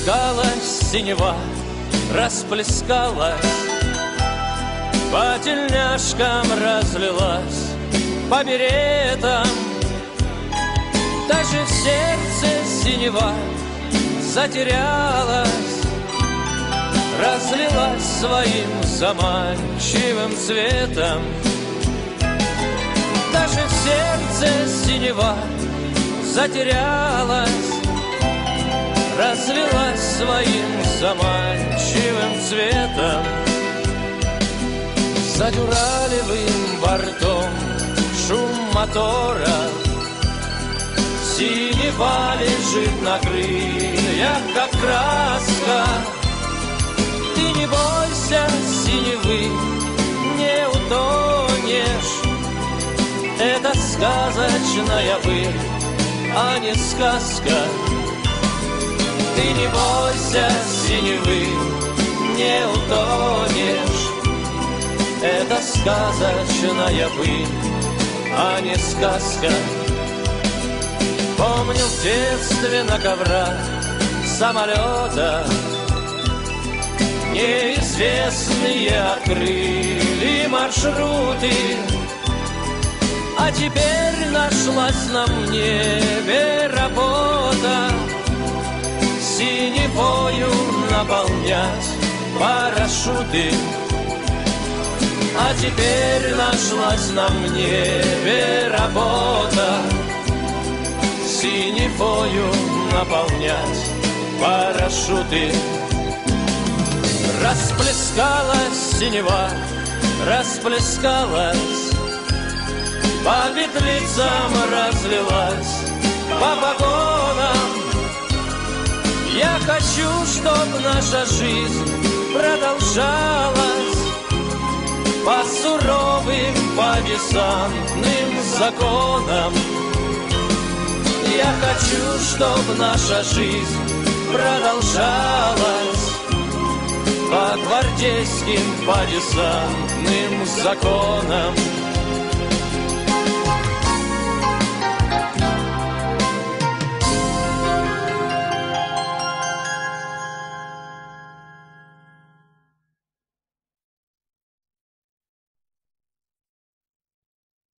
Расплескалась синева, расплескалась, по тельняшкам разлилась, по беретам. Даже в сердце синева затерялась, разлилась своим заманчивым цветом. Даже в сердце синева затерялась, разлилась своим заманчивым цветом. За дюралевым бортом шум мотора, синева лежит на крыльях, как краска. Ты не бойся синевы, не утонешь. Это сказочная быль, а не сказка. Ты не бойся синевы, не утонешь. Это сказочная быль, а не сказка. Помню в детстве на коврах самолета неизвестные открыли маршруты. А теперь нашлась на небе работа синевою наполнять парашюты. А теперь нашлась на небе работа синевою наполнять парашюты. Расплескалась синева, расплескалась, по петлицам разлилась, по погонам. Я хочу, чтоб наша жизнь продолжалась по суровым, по десантным законам. Я хочу, чтоб наша жизнь продолжалась по гвардейским, по десантным законам.